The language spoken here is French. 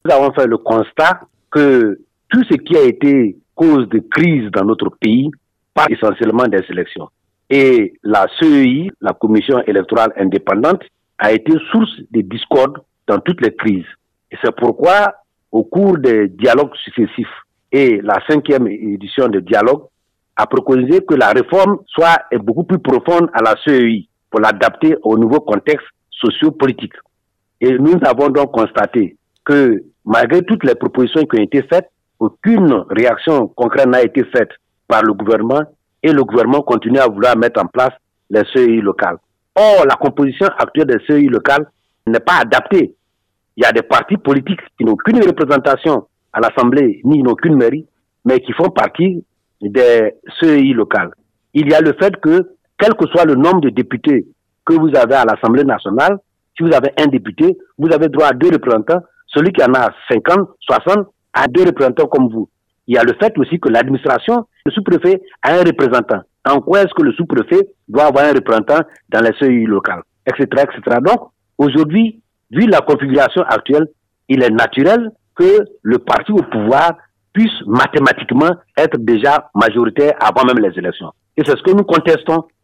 nous avons fait le constat que tout ce qui a été cause de crise dans notre pays part essentiellement des élections. Et la CEI, la Commission électorale indépendante, a été source de discorde dans toutes les crises. Et c'est pourquoi, au cours des dialogues successifs et la 5e édition de dialogue, a préconisé que la réforme soit beaucoup plus profonde à la CEI pour l'adapter au nouveau contexte socio-politique. Et nous avons donc constaté que malgré toutes les propositions qui ont été faites, aucune réaction concrète n'a été faite par le gouvernement et le gouvernement continue à vouloir mettre en place les CEI locales. Or, la composition actuelle des CEI locales n'est pas adaptée. Il y a des partis politiques qui n'ont aucune représentation à l'Assemblée ni n'ont aucune mairie, mais qui font partie des CEI locales. Il y a le fait que, quel que soit le nombre de députés que vous avez à l'Assemblée nationale, si vous avez un député, vous avez droit à 2 représentants. Celui qui en a 50, 60, a 2 représentants comme vous. Il y a le fait aussi que l'administration, le sous-préfet a un représentant. En quoi est-ce que le sous-préfet doit avoir un représentant dans les CEI locales, etc., etc. Donc, aujourd'hui, vu la configuration actuelle, il est naturel que le parti au pouvoir puisse mathématiquement être déjà majoritaire avant même les élections. Et c'est ce que nous contestons